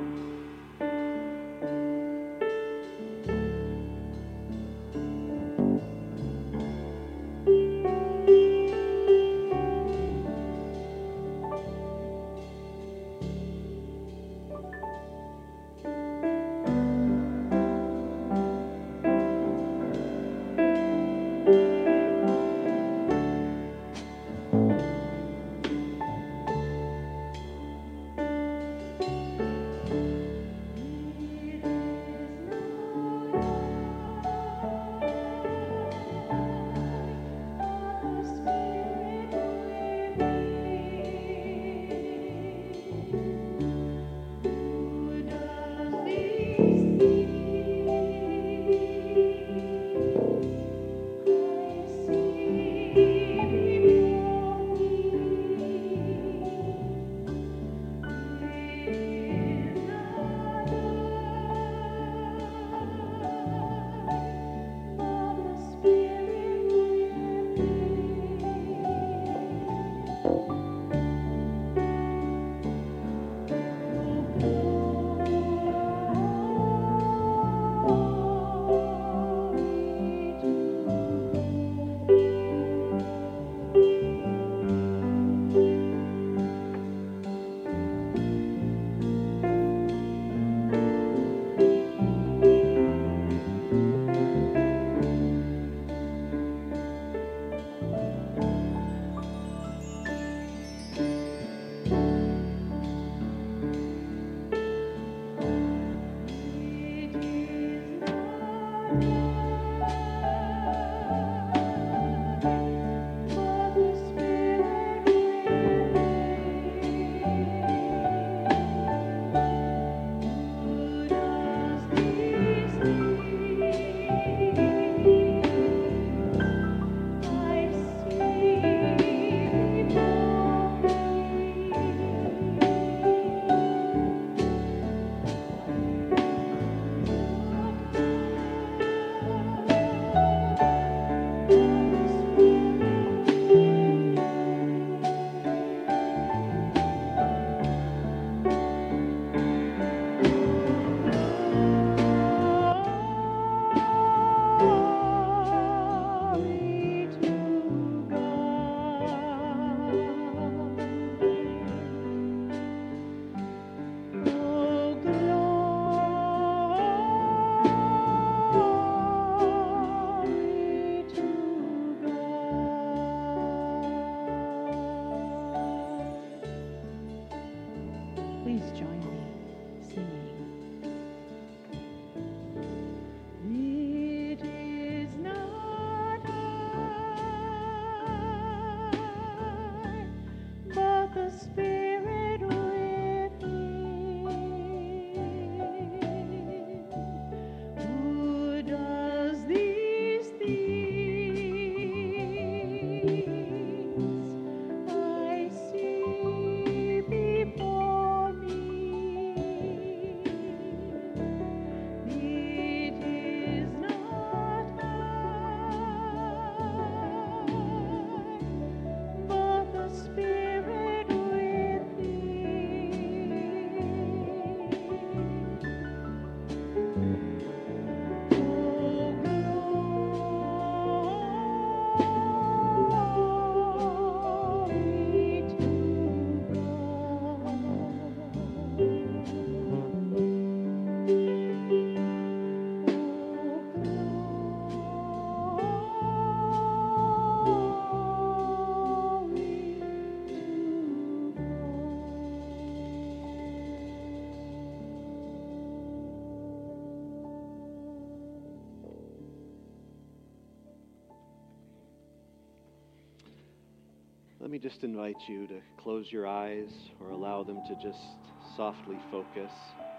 Let me just invite you to close your eyes or allow them to just softly focus.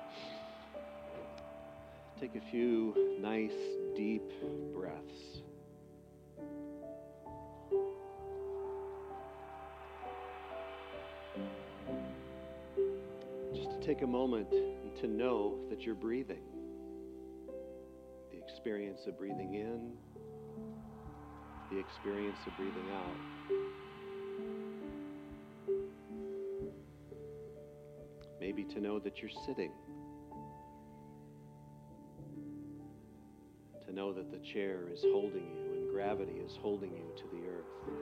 Take a few nice, deep breaths. Just to take a moment and to know that you're breathing. The experience of breathing in, the experience of breathing out. Maybe to know that you're sitting. To know that the chair is holding you and gravity is holding you to the earth.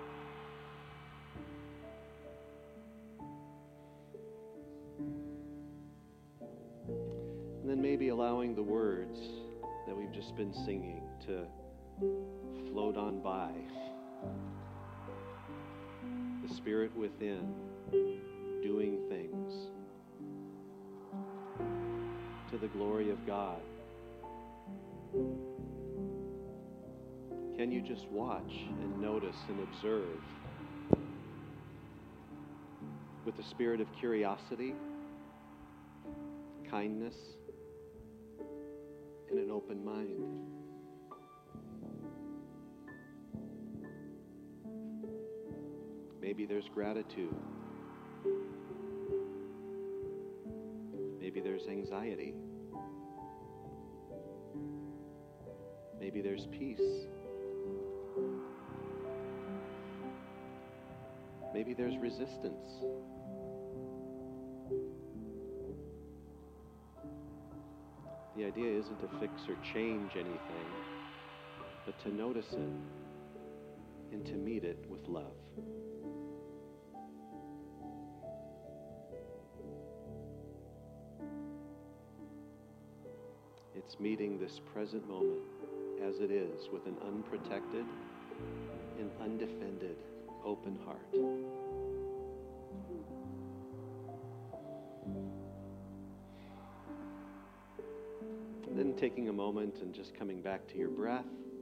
And then maybe allowing the words that we've just been singing to float on by. The Spirit within doing things to the glory of God. Can you just watch and notice and observe with a spirit of curiosity, kindness, and an open mind? Maybe there's gratitude. Maybe there's anxiety. Maybe there's peace. Maybe there's resistance. The idea isn't to fix or change anything, but to notice it and to meet it with love. It's meeting this present moment as it is with an unprotected and undefended open heart. And then taking a moment and just coming back to your breath.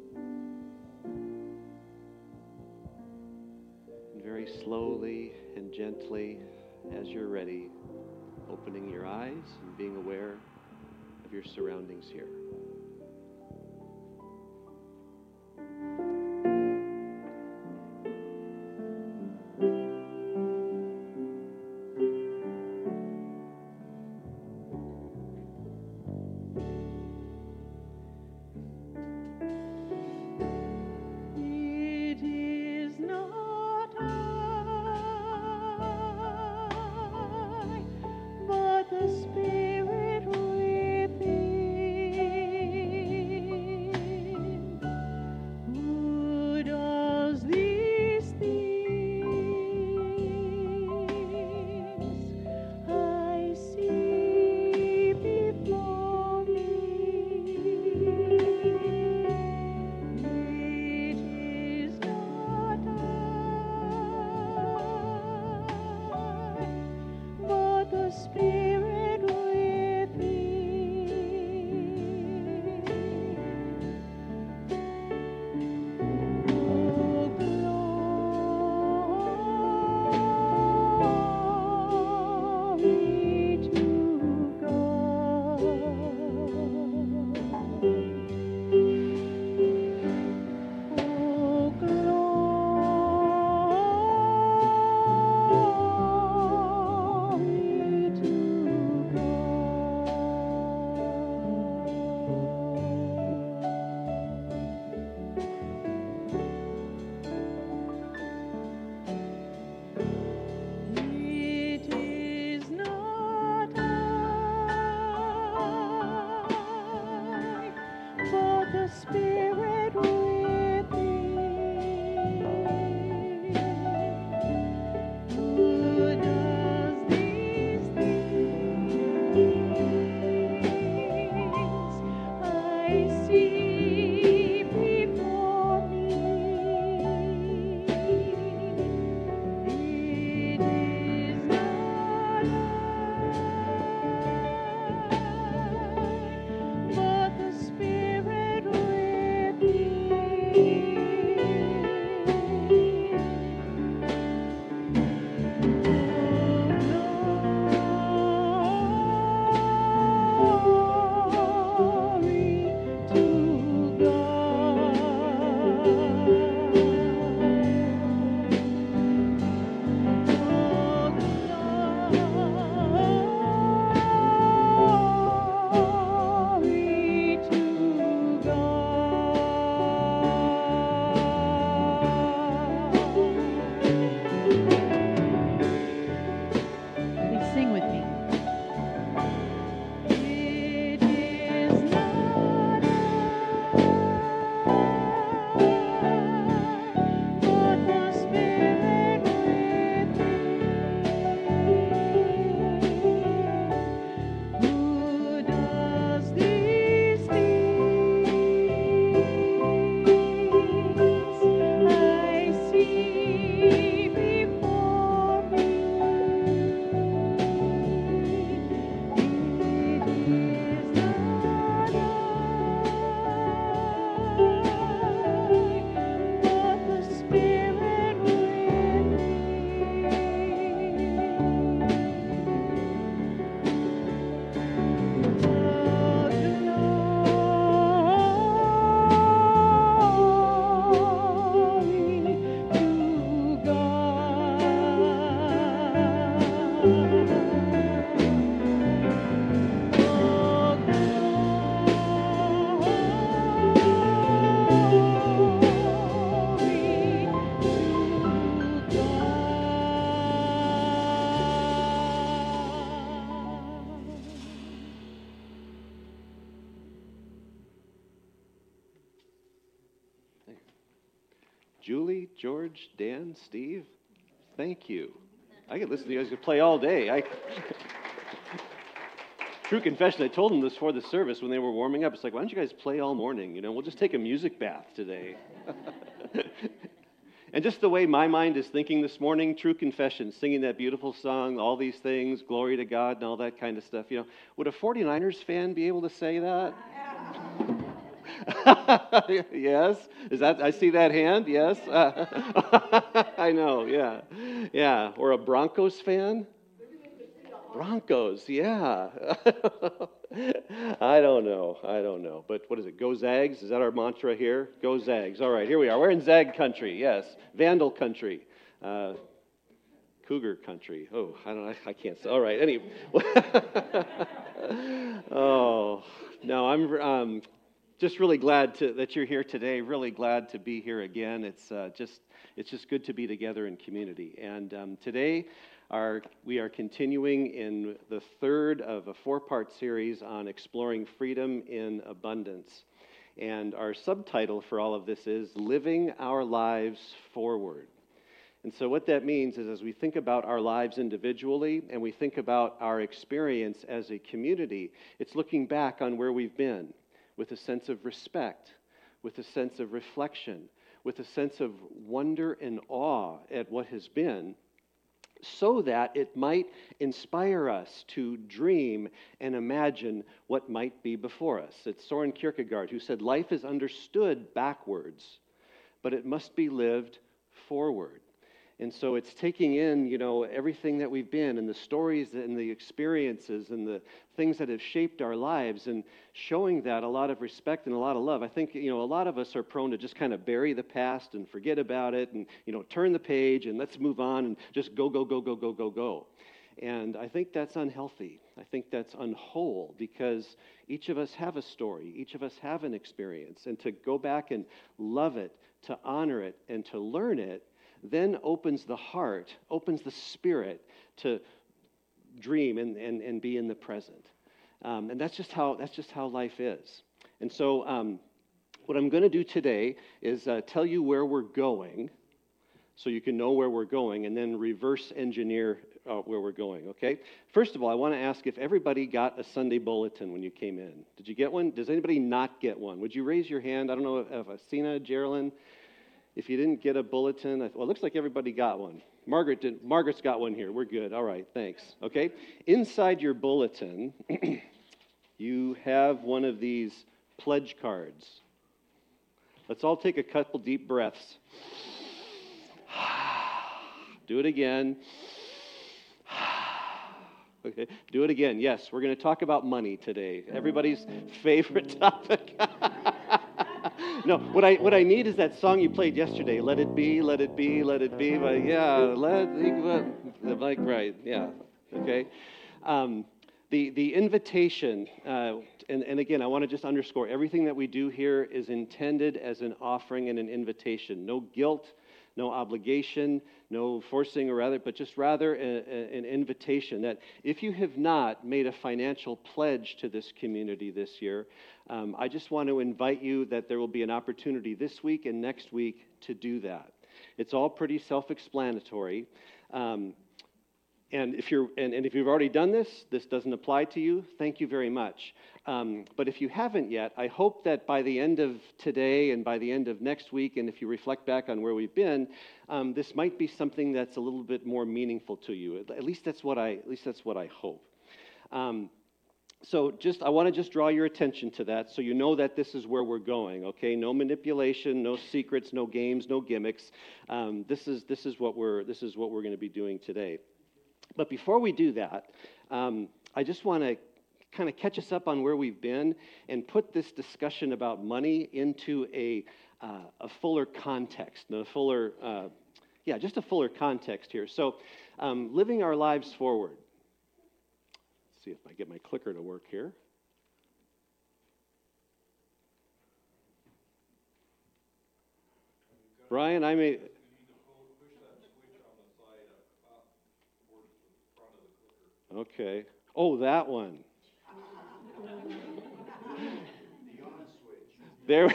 And very slowly and gently, as you're ready, opening your eyes and being aware of your surroundings here. The Spirit within. George, Dan, Steve. Thank you. I could listen to you guys play all day. True confession, I told them this before the service when they were warming up. It's like, why don't you guys play all morning? We'll just take a music bath today. And just the way my mind is thinking this morning, true confession, singing that beautiful song, all these things, glory to God and all that kind of stuff. Would a 49ers fan be able to say that? Yes? I see that hand? Yes? I know, yeah. Yeah. Or a Broncos fan? Broncos, yeah. I don't know. But what is it? Go Zags? Is that our mantra here? Go Zags. All right, here we are. We're in Zag country, yes. Vandal country. Cougar country. Oh, I can't say. All right, anyway. Oh, no, I'm just really glad that you're here today. Really glad to be here again. It's just good to be together in community. And today, we are continuing in the third of a four-part series on exploring freedom in abundance. And our subtitle for all of this is Living Our Lives Forward. And so what that means is as we think about our lives individually and we think about our experience as a community, it's looking back on where we've been with a sense of respect, with a sense of reflection, with a sense of wonder and awe at what has been, so that it might inspire us to dream and imagine what might be before us. It's Soren Kierkegaard who said, life is understood backwards, but it must be lived forward. And so it's taking in, everything that we've been and the stories and the experiences and the things that have shaped our lives and showing that a lot of respect and a lot of love. I think, a lot of us are prone to just kind of bury the past and forget about it and, turn the page and let's move on and just go, go, go, go, go, go, go. And I think that's unhealthy. I think that's unwhole because each of us have a story. Each of us have an experience. And to go back and love it, to honor it, and to learn it, then opens the heart, opens the spirit to dream and be in the present. And that's just how life is. And so what I'm going to do today is tell you where we're going so you can know where we're going and then reverse engineer where we're going, okay? First of all, I want to ask if everybody got a Sunday bulletin when you came in. Did you get one? Does anybody not get one? Would you raise your hand? I don't know if Asina, Geraldine, if you didn't get a bulletin, it looks like everybody got one. Margaret's got one here. We're good. All right, thanks. Okay. Inside your bulletin, you have one of these pledge cards. Let's all take a couple deep breaths. Do it again. Okay. Do it again. Yes, we're going to talk about money today. Everybody's favorite topic. No, what I need is that song you played yesterday. Let it be, let it be, let it be. But yeah, like right, yeah, okay. The invitation, and again, I want to just underscore everything that we do here is intended as an offering and an invitation. No guilt, no obligation, no forcing but just rather an invitation that if you have not made a financial pledge to this community this year, I just want to invite you that there will be an opportunity this week and next week to do that. It's all pretty self-explanatory. And if you've already done this doesn't apply to you, thank you very much. But if you haven't yet, I hope that by the end of today and by the end of next week, and if you reflect back on where we've been, this might be something that's a little bit more meaningful to you. At least that's what I hope. So I want to just draw your attention to that so you know that this is where we're going, okay? No manipulation, no secrets, no games, no gimmicks. This is what we're going to be doing today. But before we do that, I just want to kind of catch us up on where we've been and put this discussion about money into a fuller context, just a fuller context here. So, living our lives forward. Let's see if I get my clicker to work here. Brian, I may... Okay. Oh, that one. There,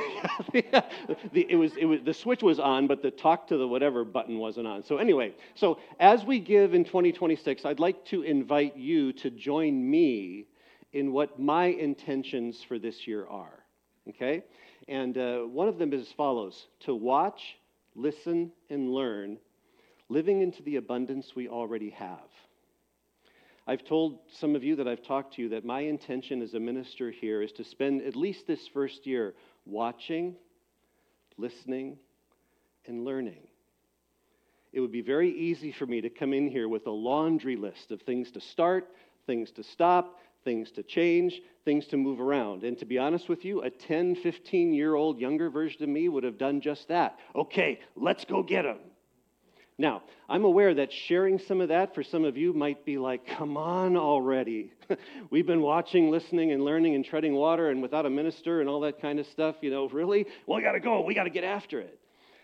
the switch was on, but the talk to the whatever button wasn't on. So anyway, so as we give in 2026, I'd like to invite you to join me in what my intentions for this year are. Okay, and one of them is as follows: to watch, listen, and learn, living into the abundance we already have. I've told some of you that I've talked to you that my intention as a minister here is to spend at least this first year watching, listening, and learning. It would be very easy for me to come in here with a laundry list of things to start, things to stop, things to change, things to move around. And to be honest with you, a 10, 15-year-old younger version of me would have done just that. Okay, let's go get them. Now, I'm aware that sharing some of that for some of you might be like, come on already. We've been watching, listening, and learning and treading water and without a minister and all that kind of stuff, really? Well, we got to go. We got to get after it.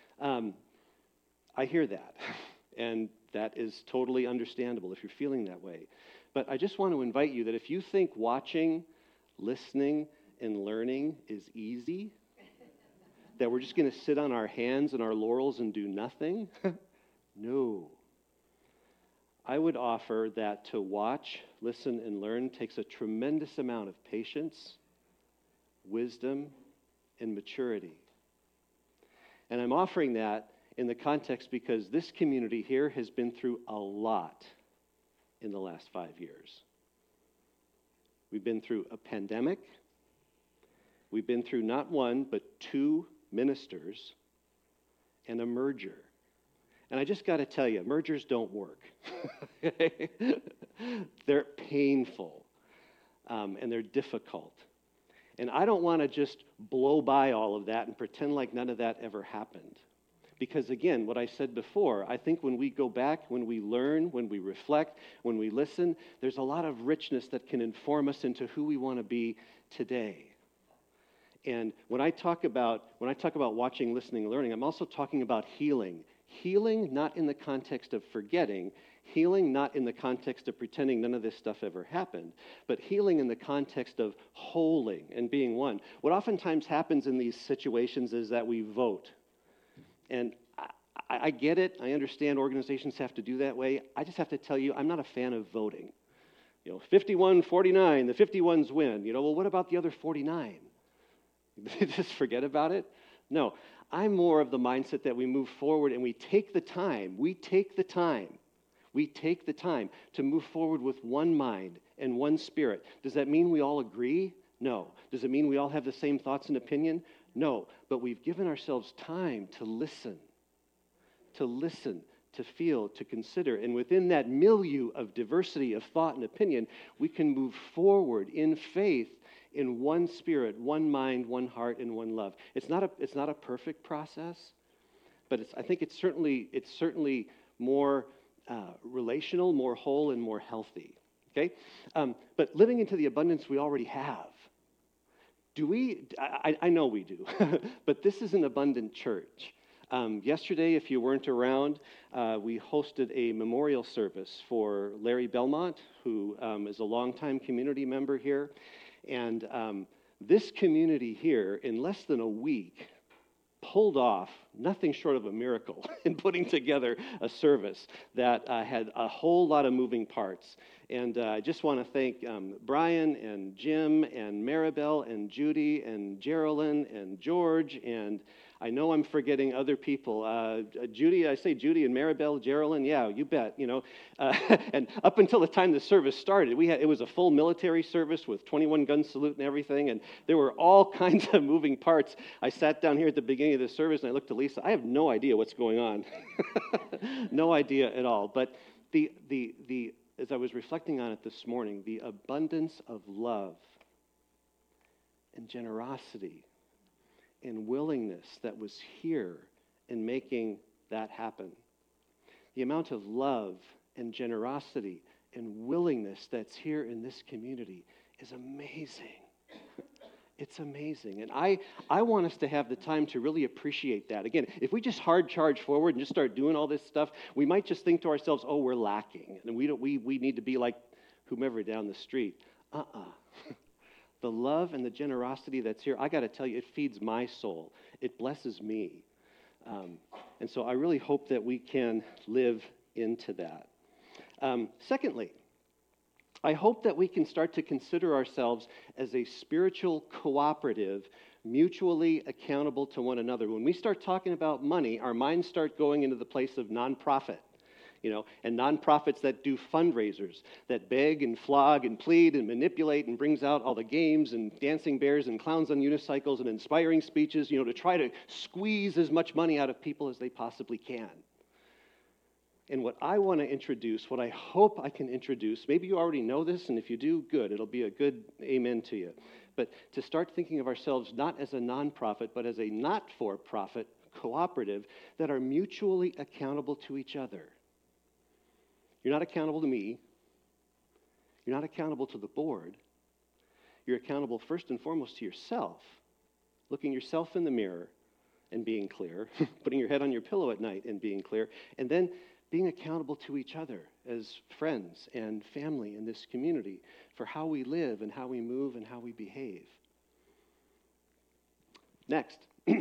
I hear that, and that is totally understandable if you're feeling that way. But I just want to invite you that if you think watching, listening, and learning is easy, that we're just going to sit on our hands and our laurels and do nothing, no. I would offer that to watch, listen, and learn takes a tremendous amount of patience, wisdom, and maturity. And I'm offering that in the context because this community here has been through a lot in the last 5 years. We've been through a pandemic. We've been through not one, but 2 ministers and a merger. And I just got to tell you, mergers don't work. They're painful, and they're difficult. And I don't want to just blow by all of that and pretend like none of that ever happened. Because again, what I said before, I think when we go back, when we learn, when we reflect, when we listen, there's a lot of richness that can inform us into who we want to be today. And when I talk about watching, listening, learning, I'm also talking about healing. Healing not in the context of forgetting, healing not in the context of pretending none of this stuff ever happened, but healing in the context of wholing and being one. What oftentimes happens in these situations is that we vote. And I get it. I understand organizations have to do that way. I just have to tell you, I'm not a fan of voting. 51-49, the 51s win. Well, what about the other 49? Just forget about it? No, I'm more of the mindset that we move forward and we take the time to move forward with one mind and one spirit. Does that mean we all agree? No. Does it mean we all have the same thoughts and opinion? No. But we've given ourselves time to listen, to feel, to consider. And within that milieu of diversity of thought and opinion, we can move forward in faith in one spirit, one mind, one heart, and one love. It's not a perfect process, but I think it's certainly more relational, more whole, and more healthy. Okay, but living into the abundance we already have. Do we? I know we do, but this is an abundant church. Yesterday, if you weren't around, we hosted a memorial service for Larry Belmont, who is a longtime community member here. And this community here, in less than a week, pulled off nothing short of a miracle in putting together a service that had a whole lot of moving parts. And I just want to thank Brian and Jim and Maribel and Judy and Geraldine and George, and I know I'm forgetting other people. Judy, I say Judy and Maribel, Geraldine, yeah, you bet, And up until the time the service started, it was a full military service with 21-gun salute and everything, and there were all kinds of moving parts. I sat down here at the beginning of the service, and I looked at Lisa. I have no idea what's going on. No idea at all. But as I was reflecting on it this morning, the abundance of love and generosity and willingness that was here in making that happen. The amount of love and generosity and willingness that's here in this community is amazing. It's amazing. And I want us to have the time to really appreciate that. Again, if we just hard charge forward and just start doing all this stuff, we might just think to ourselves, oh, we're lacking. And we need to be like whomever down the street. The love and the generosity that's here, I got to tell you, it feeds my soul. It blesses me. And so I really hope that we can live into that. Secondly, I hope that we can start to consider ourselves as a spiritual cooperative, mutually accountable to one another. When we start talking about money, our minds start going into the place of nonprofit, and nonprofits that do fundraisers, that beg and flog and plead and manipulate and brings out all the games and dancing bears and clowns on unicycles and inspiring speeches, to try to squeeze as much money out of people as they possibly can. And what I want to introduce, what I hope I can introduce, maybe you already know this, and if you do, good. It'll be a good amen to you. But to start thinking of ourselves not as a nonprofit, but as a not-for-profit cooperative that are mutually accountable to each other. You're not accountable to me. You're not accountable to the board. You're accountable first and foremost to yourself, looking yourself in the mirror and being clear, putting your head on your pillow at night and being clear, and then being accountable to each other as friends and family in this community for how we live and how we move and how we behave. Next,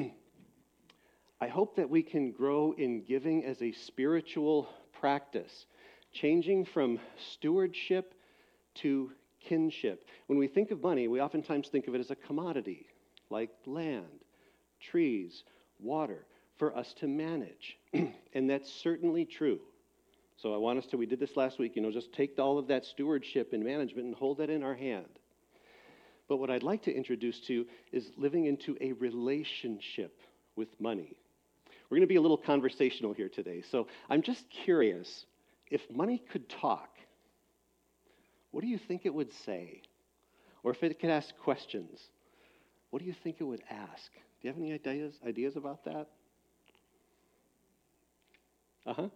I hope that we can grow in giving as a spiritual practice, changing from stewardship to kinship. When we think of money, we oftentimes think of it as a commodity, like land, trees, water, for us to manage. And that's certainly true. So I want us to, we did this last week, just take all of that stewardship and management and hold that in our hand. But what I'd like to introduce to you is living into a relationship with money. We're going to be a little conversational here today. So I'm just curious, if money could talk, what do you think it would say? Or if it could ask questions, what do you think it would ask? Do you have any ideas about that? Uh-huh.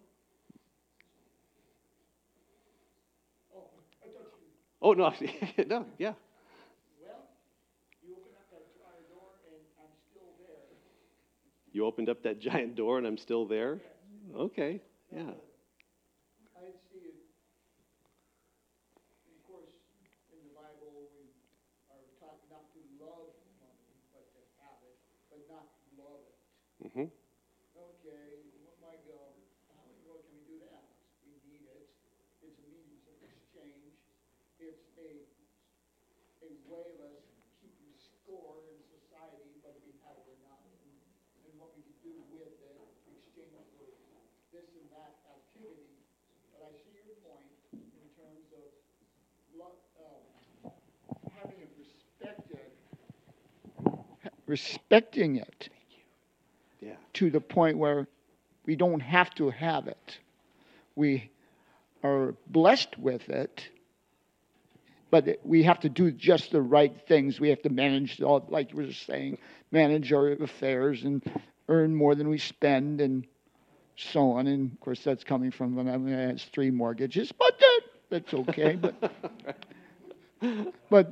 Oh, no, no, yeah. Well, you opened up that giant door and I'm still there. You opened up that giant door and I'm still there? Okay, yeah. I see it. Of course, in the Bible, we are taught not to love money, but to have it, but not love it. Mm-hmm. Okay, what might go, how in the world can we do that? We need it. It's a means of exchange. It's a way of us keeping score in society, whether we have it or not, and what we can do with it, exchange for this and that activity. But I see your point in terms of having it respecting it to the point where we don't have to have it. We are blessed with it, but we have to do just the right things. We have to manage, all, like you were saying, manage our affairs and earn more than we spend and so on. And, of course, that's coming from when I has 3 mortgages, but that's okay. But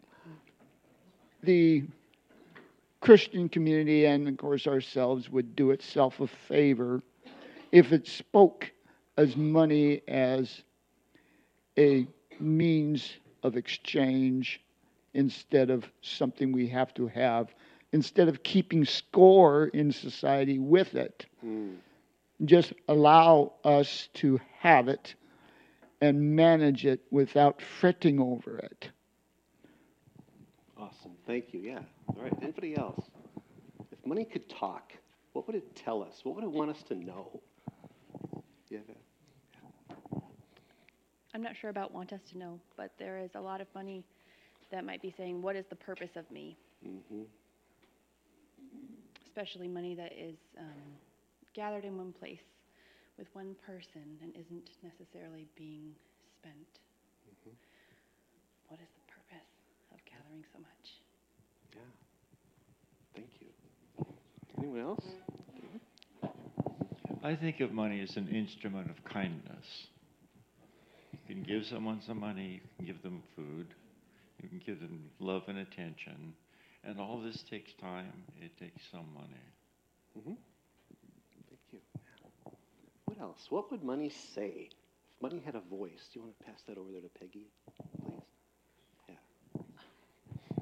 the Christian community and, of course, ourselves would do itself a favor if it spoke as money as a means of exchange instead of something we have to have, instead of keeping score in society with it. Just allow us to have it and manage it without fretting over it. Awesome. Thank you. Yeah. All right. Anybody else? If money could talk, what would it tell us? What would it want us to know? Yeah. I'm not sure about want us to know, but there is a lot of money that might be saying, what is the purpose of me? Mm-hmm. Especially money that is gathered in one place with one person and isn't necessarily being spent. Mm-hmm. What is the purpose of gathering so much? Yeah. Thank you. Anyone else? I think of money as an instrument of kindness. You can give someone some money, you can give them food, you can give them love and attention, and all this takes time, it takes some money. Mm-hmm. Thank you. What else? What would money say? If money had a voice, do you want to pass that over there to Peggy, please? Yeah.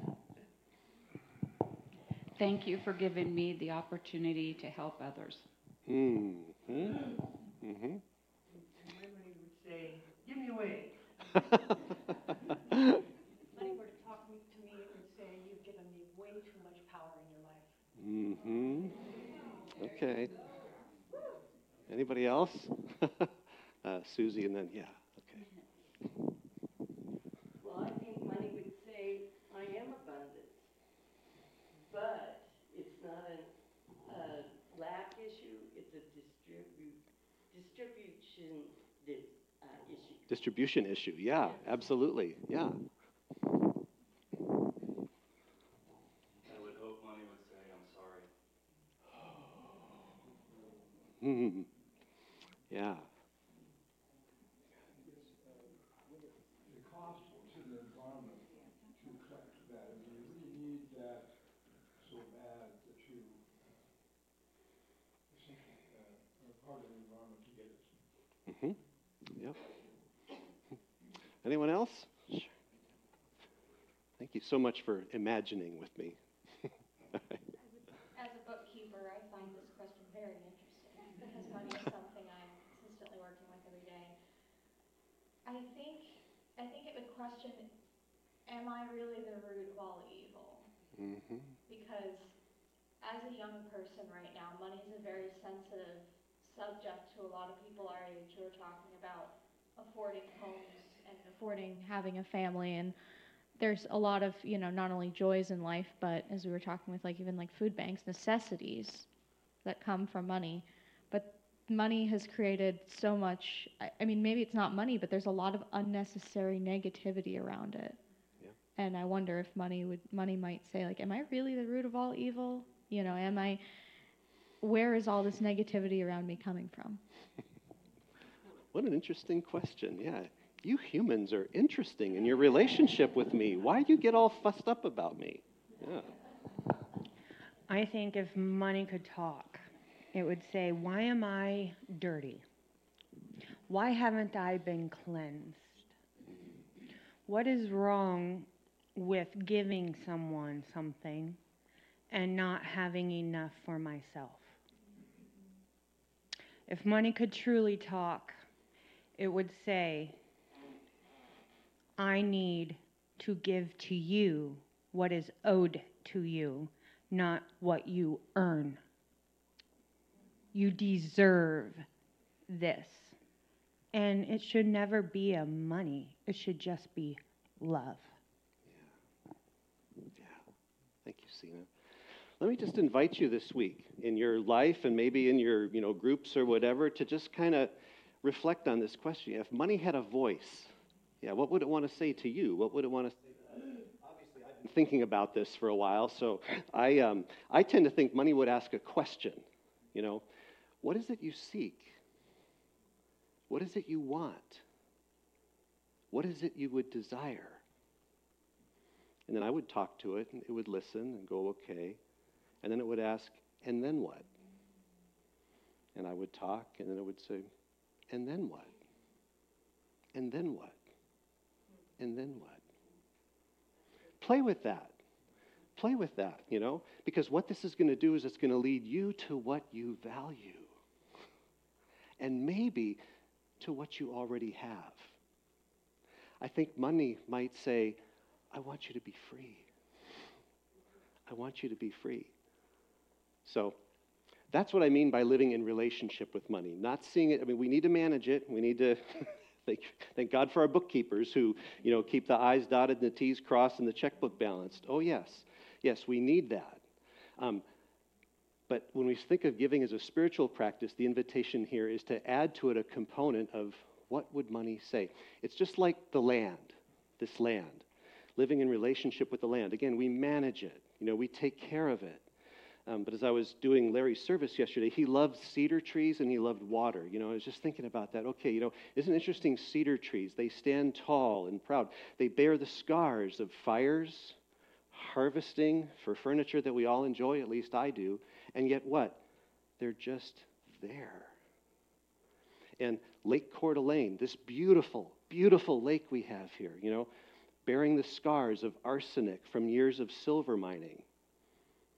Thank you for giving me the opportunity to help others. Mm-hmm. Mm-hmm. Women would say, give me away. Money were to talk to me, it would say, you've given me way too much power in your life. Mm-hmm. Okay. Anybody else? Susie, and then, yeah, okay. Well, I think money would say, I am abundant, but it's not a lack issue, it's a distribution issue. Distribution issue, yeah, absolutely, yeah. I would hope money would say, I'm sorry. Hmm. Yeah. The cost to the environment to collect that, and you really need that so bad that you essentially are part of the environment to get it. Mm-hmm. Yep. Anyone else? Sure. Thank you so much for imagining with me. As a bookkeeper, I find this question very interesting because money is something I'm consistently working with every day. I think it would question, am I really the root of all evil? Mm-hmm. Because as a young person right now, money is a very sensitive subject to a lot of people our age who are talking about affording homes and affording having a family. And there's a lot of, not only joys in life, but as we were talking with even food banks, necessities that come from money. But money has created so much, I mean, maybe it's not money, but there's a lot of unnecessary negativity around it. Yeah. And I wonder if money might say, am I really the root of all evil? Where is all this negativity around me coming from? What an interesting question, yeah. You humans are interesting in your relationship with me. Why do you get all fussed up about me? Yeah. I think if money could talk, it would say, why am I dirty? Why haven't I been cleansed? What is wrong with giving someone something and not having enough for myself? If money could truly talk, it would say, I need to give to you what is owed to you, not what you earn. You deserve this. And it should never be a money. It should just be love. Yeah. Thank you, Sina. Let me just invite you this week in your life and maybe in your groups or whatever to just kind of reflect on this question. If money had a voice, what would it want to say to you? What would it want to say? Obviously, I've been thinking about this for a while, so I tend to think money would ask a question. What is it you seek? What is it you want? What is it you would desire? And then I would talk to it, and it would listen and go, okay. And then it would ask, and then what? And I would talk, and then it would say, and then what? And then what? And then what? Play with that. Play with that, because what this is going to do is it's going to lead you to what you value. And maybe to what you already have. I think money might say, I want you to be free. I want you to be free. So that's what I mean by living in relationship with money. Not seeing it, we need to manage it. We need to thank God for our bookkeepers who, keep the I's dotted and the T's crossed and the checkbook balanced. Oh, yes. Yes, we need that. But when we think of giving as a spiritual practice, the invitation here is to add to it a component of what would money say? It's just like the land, this land, living in relationship with the land. Again, we manage it. We take care of it. But as I was doing Larry's service yesterday, he loved cedar trees and he loved water. I was just thinking about that. Okay, isn't it interesting? Cedar trees, they stand tall and proud. They bear the scars of fires, harvesting for furniture that we all enjoy, at least I do. And yet what? They're just there. And Lake Coeur d'Alene, this beautiful, beautiful lake we have here, bearing the scars of arsenic from years of silver mining. For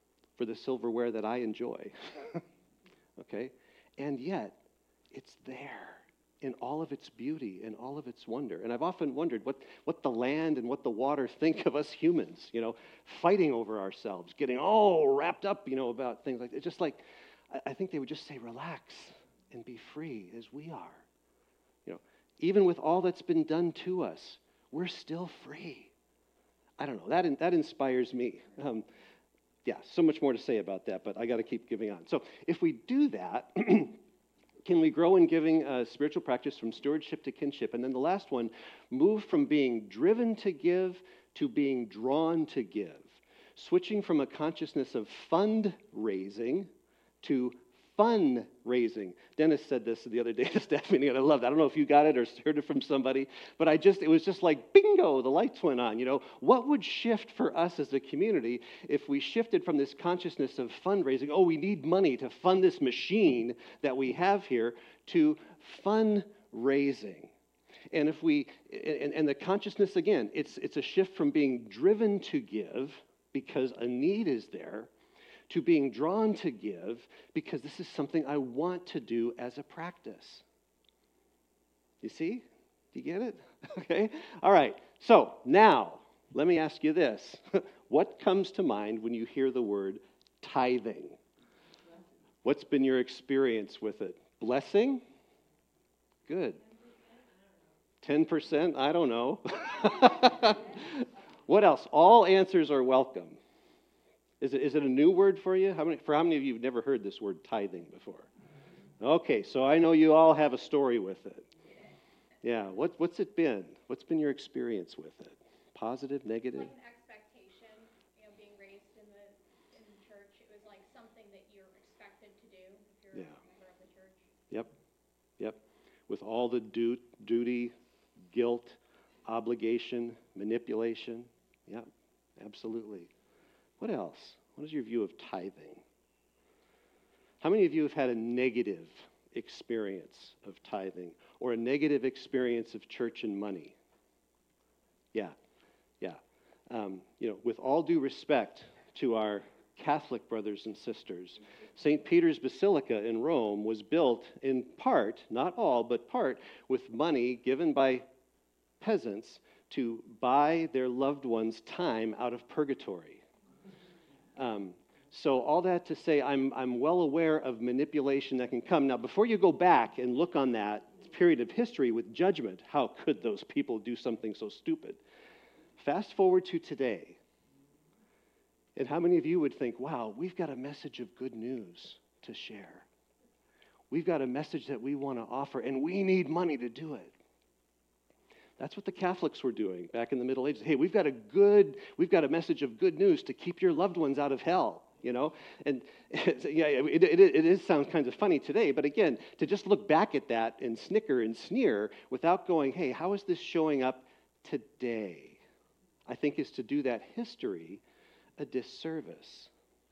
for the silverware that I enjoy. Okay? And yet, it's there in all of its beauty and all of its wonder. And I've often wondered what the land and what the water think of us humans, fighting over ourselves, getting all wrapped up, about things like that. It's just like, I think they would just say, relax and be free as we are. Even with all that's been done to us, we're still free. I don't know. That inspires me. So much more to say about that, but I got to keep giving on. So if we do that, can we grow in giving spiritual practice from stewardship to kinship? And then the last one, move from being driven to give to being drawn to give. Switching from a consciousness of fundraising to fun-raising. Dennis said this the other day at the staff meeting, and I loved it. I don't know if you got it or heard it from somebody, but it was just like, bingo, the lights went on. What would shift for us as a community if we shifted from this consciousness of fundraising, we need money to fund this machine that we have here, to fundraising? And if we, and the consciousness, again, it's a shift from being driven to give because a need is there, to being drawn to give because this is something I want to do as a practice. You see? Do you get it? Okay? All right. So now, let me ask you this. What comes to mind when you hear the word tithing? What's been your experience with it? Blessing? Good. 10%? I don't know. What else? All answers are welcome. Is it a new word for you? How many of you have never heard this word tithing before? Okay, so I know you all have a story with it. Yeah, what's it been? What's been your experience with it? Positive, negative? Like an expectation, being raised in the church. It was like something that you're expected to do if you're a member of the church. Yep. With all the duty, guilt, obligation, manipulation. Yep, absolutely. What else? What is your view of tithing? How many of you have had a negative experience of tithing or a negative experience of church and money? Yeah. With all due respect to our Catholic brothers and sisters, St. Peter's Basilica in Rome was built in part, not all, but part, with money given by peasants to buy their loved ones' time out of purgatory. So all that to say, I'm well aware of manipulation that can come. Now, before you go back and look on that period of history with judgment, how could those people do something so stupid? Fast forward to today. And how many of you would think, wow, we've got a message of good news to share. We've got a message that we want to offer, and we need money to do it. That's what the Catholics were doing back in the Middle Ages. Hey, we've got a message of good news to keep your loved ones out of hell, And it sounds kind of funny today, but again, to just look back at that and snicker and sneer without going, hey, how is this showing up today? I think is to do that history a disservice.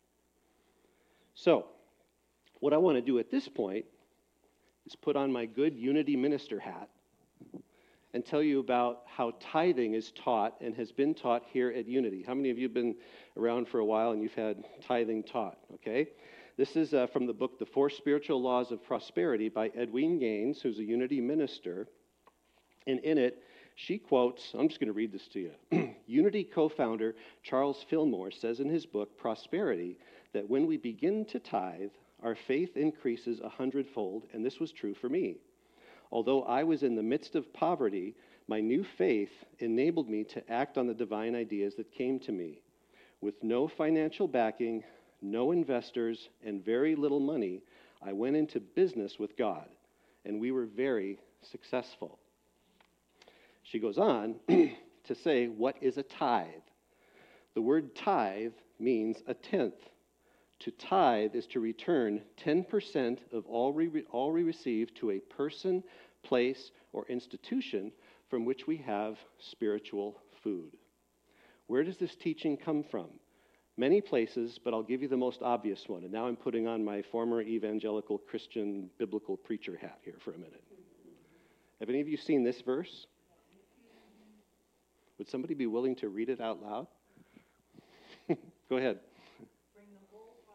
So, what I want to do at this point is put on my good Unity minister hat and tell you about how tithing is taught and has been taught here at Unity. How many of you have been around for a while and you've had tithing taught? Okay. This is from the book, The 4 Spiritual Laws of Prosperity by Edwene Gaines, who's a Unity minister. And in it, she quotes, I'm just going to read this to you. Unity co-founder Charles Fillmore says in his book, Prosperity, that when we begin to tithe, our faith increases 100-fold, and this was true for me. Although I was in the midst of poverty, my new faith enabled me to act on the divine ideas that came to me. With no financial backing, no investors, and very little money, I went into business with God, and we were very successful. She goes on to say, what is a tithe? The word tithe means a tenth. To tithe is to return 10% of all we receive to a person, place, or institution from which we have spiritual food. Where does this teaching come from? Many places, but I'll give you the most obvious one. And now I'm putting on my former evangelical Christian biblical preacher hat here for a minute. Have any of you seen this verse? Would somebody be willing to read it out loud? Go ahead. Bring the whole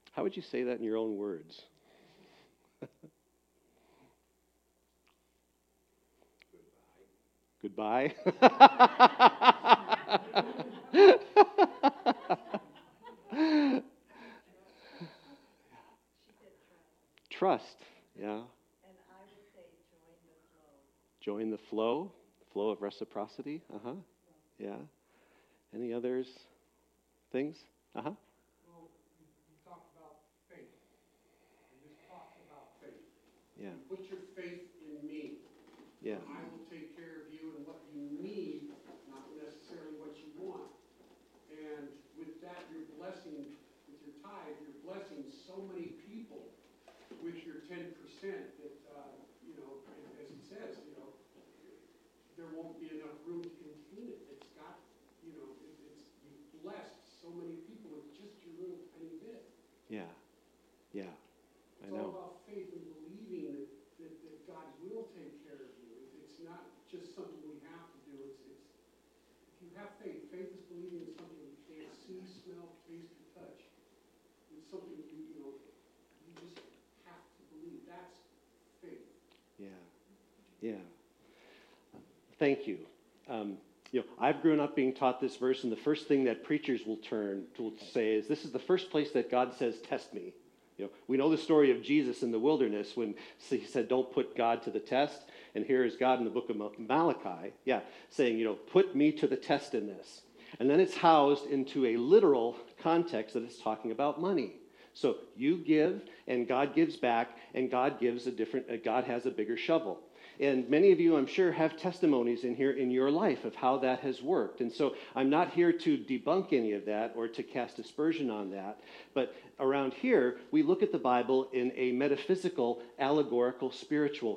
How would you say that in your own words? Goodbye. Trust, yeah. And I would say Join the flow of reciprocity. Yeah. Any others? Things? Well, you talked about faith. You just talked about faith. Yeah. You put your faith in me. Yeah. I will take care of you and what you need, not necessarily what you want. And with that, you're blessing, with your tithe, you're blessing so many people with your 10% that, as he says, there won't be enough room to contain it. It's got, you've blessed so many people with just your little tiny bit. Yeah. I It's know. all about faith and believing that God will take care of you. It's not just something we have to do. It's if you have faith, faith is believing in something you can't see, smell, taste, or touch. It's something you just have to believe. That's faith. Yeah. Thank you. I've grown up being taught this verse, and the first thing that preachers will say is, this is the first place that God says, test me. We know the story of Jesus in the wilderness when he said, don't put God to the test. And here is God in the book of Malachi, saying, put me to the test in this. And then it's housed into a literal context that it's talking about money. So you give, and God gives back, and God gives God has a bigger shovel. And many of you, I'm sure, have testimonies in here in your life of how that has worked. And so I'm not here to debunk any of that or to cast aspersion on that. But around here, we look at the Bible in a metaphysical, allegorical, spiritual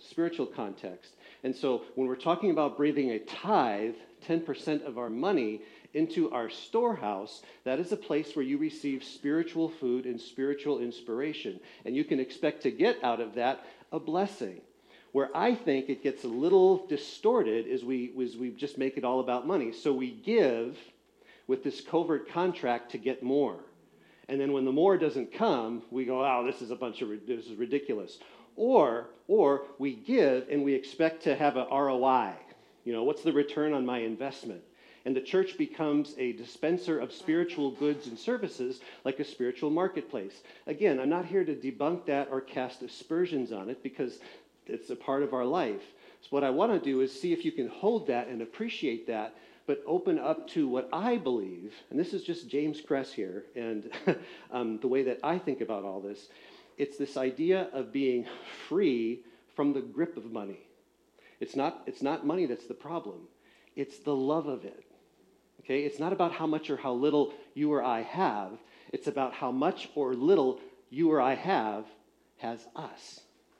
context. And so when we're talking about bringing a tithe, 10% of our money, into our storehouse, that is a place where you receive spiritual food and spiritual inspiration. And you can expect to get out of that a blessing. Where I think it gets a little distorted is we just make it all about money. So we give with this covert contract to get more. And then when the more doesn't come, we go, oh, this is ridiculous. Or we give and we expect to have a ROI. What's the return on my investment? And the church becomes a dispenser of spiritual goods and services, like a spiritual marketplace. Again, I'm not here to debunk that or cast aspersions on it, because it's a part of our life. So what I want to do is see if you can hold that and appreciate that, but open up to what I believe, and this is just James Kress here, and the way that I think about all this. It's this idea of being free from the grip of money. It's not money that's the problem. It's the love of it. Okay? It's not about how much or how little you or I have. It's about how much or little you or I have has us.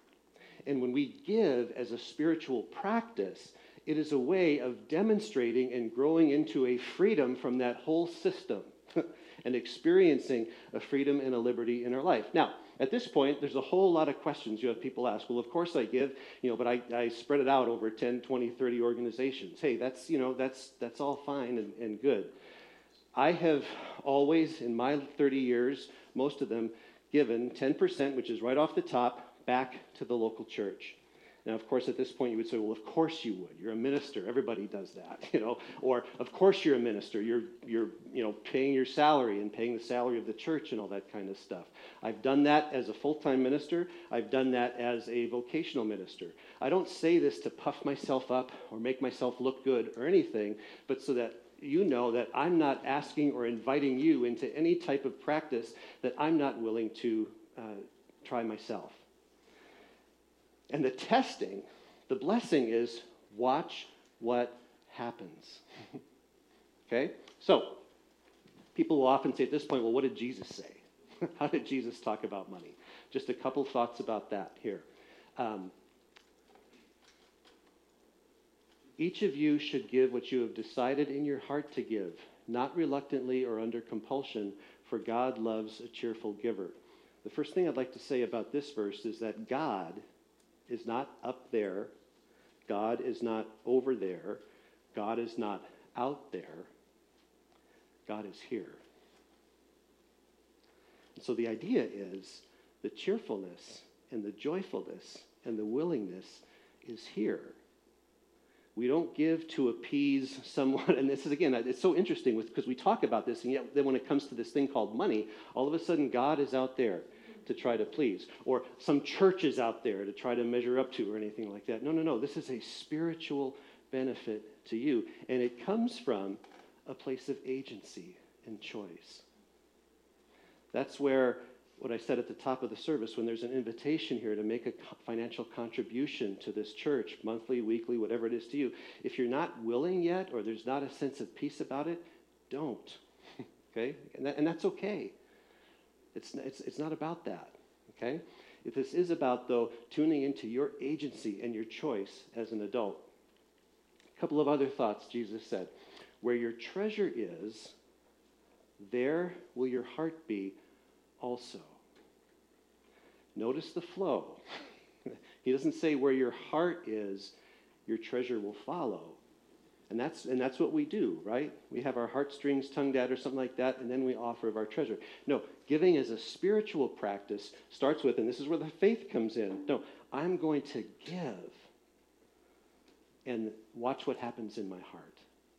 And when we give as a spiritual practice, it is a way of demonstrating and growing into a freedom from that whole system and experiencing a freedom and a liberty in our life. Now, at this point, there's a whole lot of questions you have people ask. Well, of course I give, but I spread it out over 10, 20, 30 organizations. Hey, that's all fine and good. I have always, in my 30 years, most of them, given 10%, which is right off the top, back to the local church. Now, of course, at this point, you would say, well, of course you would. You're a minister. Everybody does that, Or, of course you're a minister. You're paying your salary and paying the salary of the church and all that kind of stuff. I've done that as a full-time minister. I've done that as a vocational minister. I don't say this to puff myself up or make myself look good or anything, but so that you know that I'm not asking or inviting you into any type of practice that I'm not willing to try myself. And the testing, the blessing is watch what happens. Okay? So, people will often say at this point, well, what did Jesus say? How did Jesus talk about money? Just a couple thoughts about that here. Each of you should give what you have decided in your heart to give, not reluctantly or under compulsion, for God loves a cheerful giver. The first thing I'd like to say about this verse is that God is not up there. God is not over there. God is not out there. God is here. So the idea is the cheerfulness and the joyfulness and the willingness is here. We don't give to appease someone. And this is, again, it's so interesting because we talk about this, and yet then when it comes to this thing called money, all of a sudden God is out there to try to please. Or some church is out there to try to measure up to or anything like that. No. This is a spiritual benefit to you. And it comes from a place of agency and choice. That's where what I said at the top of the service, when there's an invitation here to make a financial contribution to this church, monthly, weekly, whatever it is to you, if you're not willing yet or there's not a sense of peace about it, don't. Okay? And that's okay. It's not about that. Okay? If this is about, though, tuning into your agency and your choice as an adult. A couple of other thoughts Jesus said. Where your treasure is, there will your heart be also. Notice the flow. He doesn't say where your heart is, your treasure will follow. And that's what we do, right? We have our heartstrings tongued out or something like that, and then we offer of our treasure. No, giving as a spiritual practice starts with, and this is where the faith comes in. No, I'm going to give and watch what happens in my heart.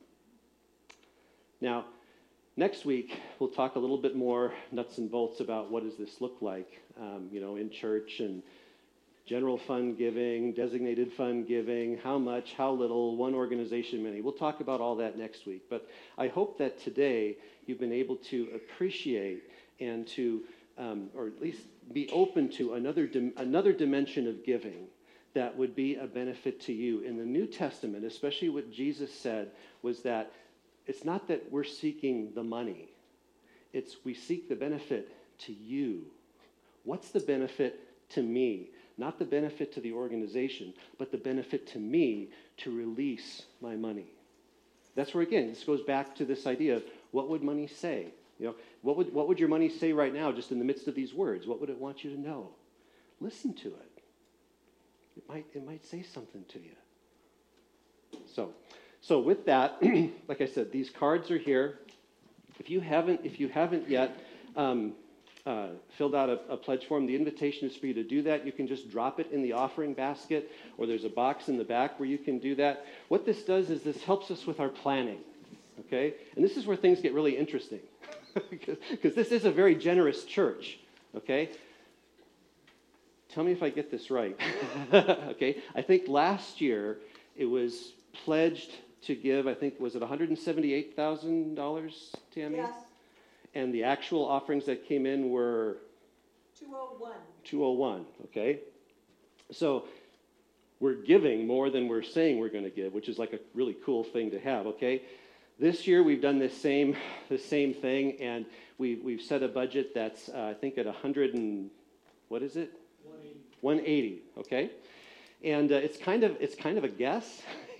Now, next week, we'll talk a little bit more nuts and bolts about what does this look like, in church and general fund giving, designated fund giving, how much, how little, one organization, many. We'll talk about all that next week. But I hope that today you've been able to appreciate and to, or at least be open to another dimension of giving that would be a benefit to you. In the New Testament, especially what Jesus said, was that it's not that we're seeking the money. It's we seek the benefit to you. What's the benefit to me? Not the benefit to the organization, but the benefit to me to release my money. That's where, again, this goes back to this idea of what would money say? What would your money say right now just in the midst of these words? What would it want you to know? Listen to it. It might say something to you. So with that, like I said, these cards are here. If you haven't yet filled out a pledge form, the invitation is for you to do that. You can just drop it in the offering basket, or there's a box in the back where you can do that. What this does is this helps us with our planning, okay? And this is where things get really interesting, because this is a very generous church, okay? Tell me if I get this right, okay? I think last year it was pledged to give, I think, was it $178,000, Tammy? Yes. And the actual offerings that came in were? 201. 201, okay? So we're giving more than we're saying we're going to give, which is like a really cool thing to have, okay? This year we've done the same thing, and we've set a budget that's, I think, at 100 and, what is it? 180, okay? And it's kind of a guess,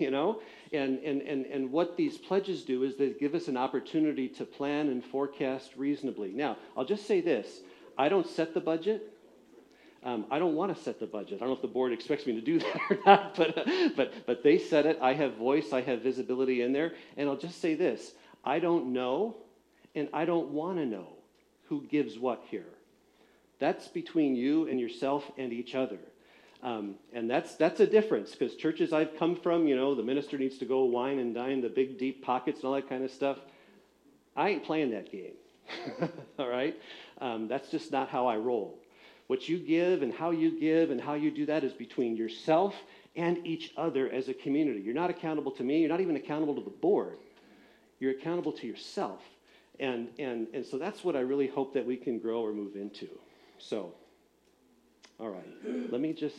And what these pledges do is they give us an opportunity to plan and forecast reasonably. Now, I'll just say this. I don't set the budget. I don't want to set the budget. I don't know if the board expects me to do that or not, but they set it. I have voice. I have visibility in there. And I'll just say this. I don't know, and I don't want to know who gives what here. That's between you and yourself and each other. And that's a difference, because churches I've come from, the minister needs to go wine and dine, the big deep pockets and all that kind of stuff. I ain't playing that game, all right? That's just not how I roll. What you give and how you do that is between yourself and each other as a community. You're not accountable to me. You're not even accountable to the board. You're accountable to yourself. And so that's what I really hope that we can grow or move into. So, all right, let me just,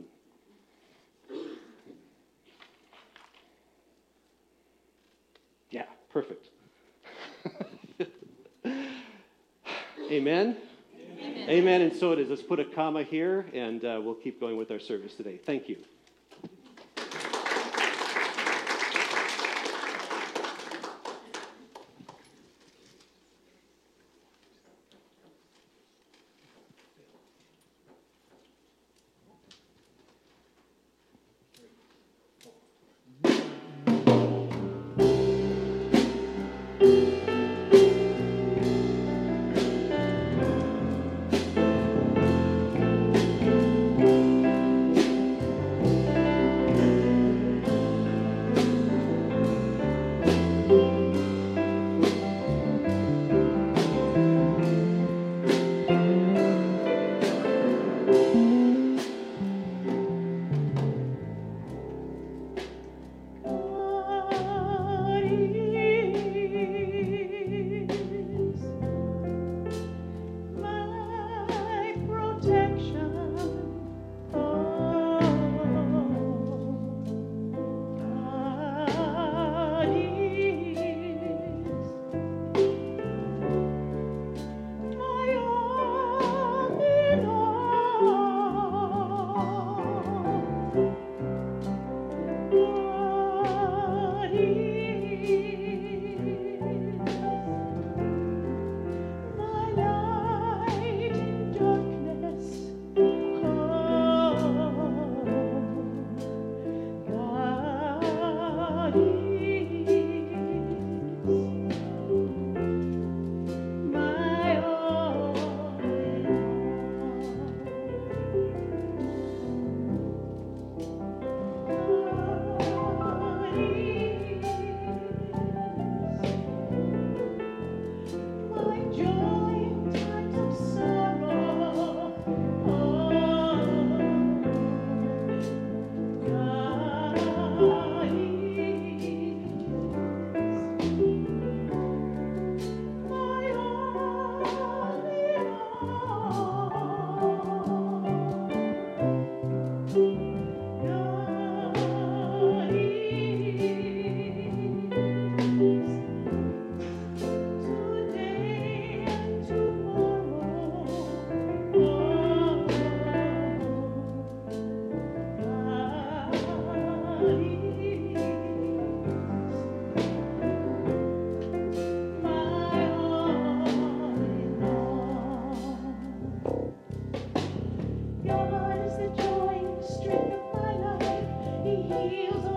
yeah, perfect. Amen? Amen, and so it is. Let's put a comma here, and we'll keep going with our service today. Thank you. heals